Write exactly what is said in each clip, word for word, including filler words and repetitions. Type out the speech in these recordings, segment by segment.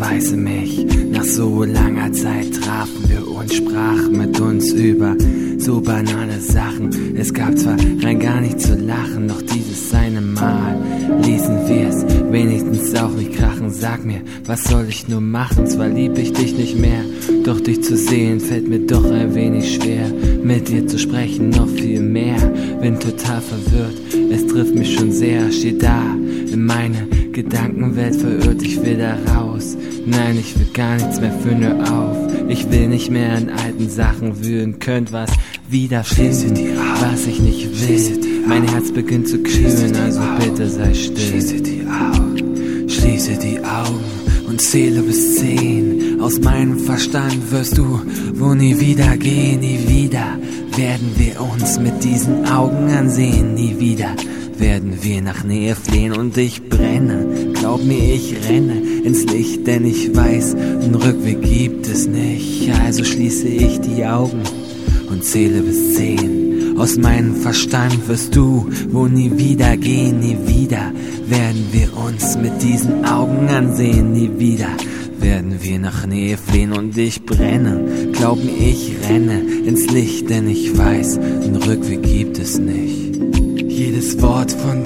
beiße mich. Nach so langer Zeit trafen wir uns, sprachen mit uns über so banale Sachen. Es gab zwar rein gar nicht zu lachen, doch dieses eine Mal ließen wir's wenigstens auch nicht krachen. Sag mir, was soll ich nur machen? Zwar lieb ich dich nicht mehr, doch dich zu sehen fällt mir doch ein wenig schwer. Mit dir zu sprechen noch viel mehr, bin total verwirrt, es trifft mich schon sehr. Steh da in meine Gedankenwelt, verirrt, ich will da raus. Nein, ich will gar nichts mehr, für nur auf. Ich will nicht mehr in alten Sachen wühlen, könnt was wiederfinden, was ich nicht will. Mein Herz beginnt zu kühlen, also bitte sei still. Schließe die Augen, schließe die Augen und zähle bis zehn. Aus meinem Verstand wirst du wo nie wieder gehen, nie wieder werden wir uns mit diesen Augen ansehen, nie wieder werden wir nach Nähe flehen und ich brenne. Glaub mir, ich renne ins Licht, denn ich weiß, einen Rückweg gibt es nicht. Also schließe ich die Augen und zähle bis zehn. Aus meinem Verstand wirst du wo nie wieder gehen, nie wieder werden wir uns mit diesen Augen ansehen, nie wieder werden wir nach Nähe flehen und ich brenne. Glaub mir, ich renne ins Licht, denn ich weiß, einen Rückweg gibt es nicht. Jedes Wort von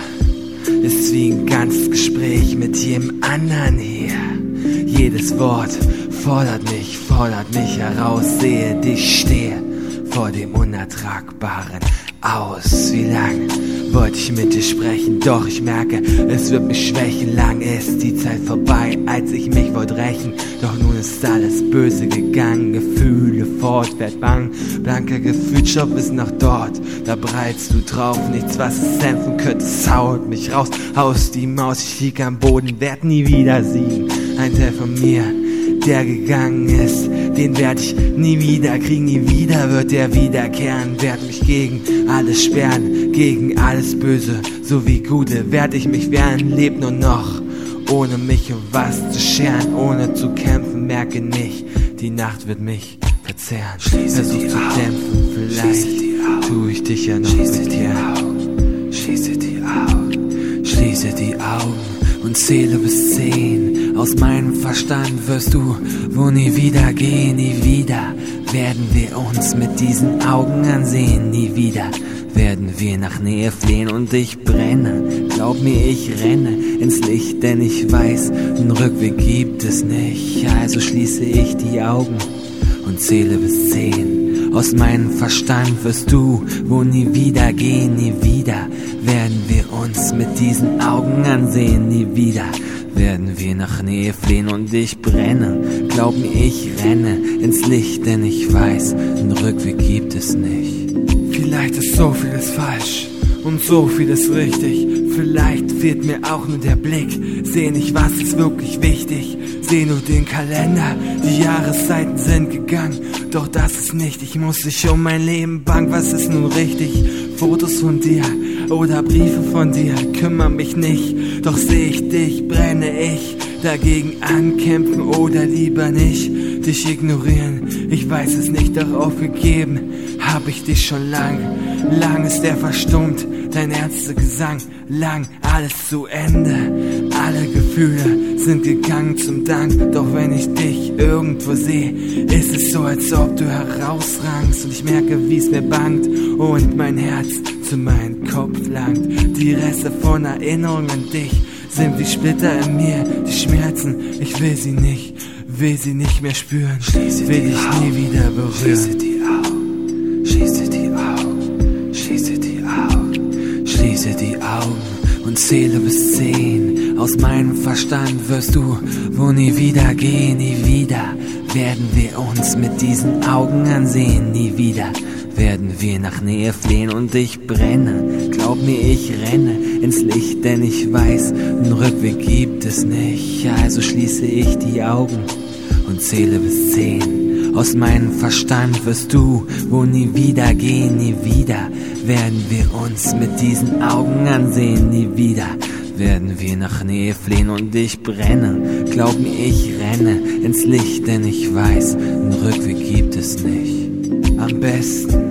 dir ist wie ein ganzes Gespräch mit jedem anderen hier. Jedes Wort fordert mich, fordert mich heraus. Sehe dich, stehe vor dem Unertragbaren aus. Wie lang wollte ich mit dir sprechen, doch ich merke, es wird mich schwächen. Lang ist die Zeit vorbei, als ich mich wollte rächen. Doch nun ist alles böse gegangen, Gefühle fortwährend bang. Blanker Gefühlsstoff ist noch dort, da breitst du drauf. Nichts, was es dämpfen könnte, es haut mich raus. Aus die Maus, ich lieg am Boden, werd nie wieder siegen. Ein Teil von mir, der gegangen ist, den werd ich nie wieder kriegen. Nie wieder wird er wiederkehren, werd mich gegen alles sperren, gegen alles Böse sowie Gute werd ich mich wehren. Leb nur noch, ohne mich um was zu scheren, ohne zu kämpfen, merke nicht, die Nacht wird mich verzehren. Schließe Versuch die zu Augen, dämpfen, vielleicht tu ich dich ja noch Schließe mit die dir. Augen, schließe die Augen, schließe die Augen und zähle bis zehn. Aus meinem Verstand wirst du wo nie wieder gehen, nie wieder werden wir uns mit diesen Augen ansehen, nie wieder werden wir nach Nähe flehen und ich brenne. Glaub mir, ich renne ins Licht, denn ich weiß, einen Rückweg gibt es nicht. Also schließe ich die Augen und zähle bis zehn. Aus meinem Verstand wirst du wo nie wieder gehen, nie wieder werden wir uns mit diesen Augen ansehen, nie wieder werden wir nach Nähe flehen und ich brenne. Glaub mir, ich renne ins Licht, denn ich weiß, einen Rückweg gibt es nicht. Vielleicht ist so vieles falsch und so vieles richtig. Vielleicht fehlt mir auch nur der Blick. Seh nicht, was ist wirklich wichtig. Seh nur den Kalender, die Jahreszeiten sind gegangen. Doch das ist nicht, ich muss dich um mein Leben bangen. Was ist nun richtig? Fotos von dir oder Briefe von dir kümmern mich nicht. Doch seh ich dich, brenne ich. Dagegen ankämpfen oder lieber nicht. Dich ignorieren, ich weiß es nicht, doch aufgegeben hab ich dich schon lang. Lang ist er verstummt, dein Ärztegesang. Lang, alles zu Ende. Alle Gefühle sind gegangen zum Dank. Doch wenn ich dich irgendwo sehe, ist es so, als ob du herausragst. Und ich merke, wie's mir bangt und mein Herz zu meinem Kopf langt. Die Reste von Erinnerungen an dich sind wie Splitter in mir. Die Schmerzen, ich will sie nicht, will sie nicht mehr spüren. Schließe will die ich Augen, nie wieder berühren. Schließe die Augen, schließe die Augen, schließe die Augen, schließe die Augen und zähle bis zehn. Aus meinem Verstand wirst du wo nie wieder gehen, nie wieder werden wir uns mit diesen Augen ansehen, nie wieder werden wir nach Nähe flehen und ich brenne. Glaub mir, ich renne ins Licht, denn ich weiß, einen Rückweg gibt es nicht. Also schließe ich die Augen und zähle bis zehn. Aus meinem Verstand wirst du wo nie wieder gehen, nie wieder werden wir uns mit diesen Augen ansehen, nie wieder werden wir nach Nähe flehen und ich brenne. Glaub mir, ich renne ins Licht, denn ich weiß, einen Rückweg gibt es nicht. Am besten,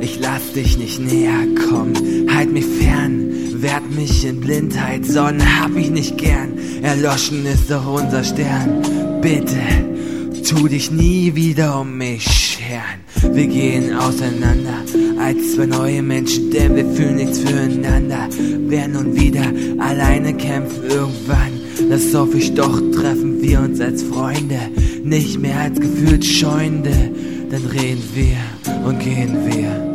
Ich lass dich nicht näher kommen, halt mich fern, werd mich in Blindheit sonnen, hab ich nicht gern, erloschen ist doch unser Stern. Bitte, tu dich nie wieder um mich scheren. Wir gehen auseinander als zwei neue Menschen, denn wir fühlen nichts füreinander. Wer nun wieder alleine kämpfen irgendwann, das hoffe ich doch, treffen wir uns als Freunde, nicht mehr als gefühlt Scheunde. Dann reden wir und gehen wir.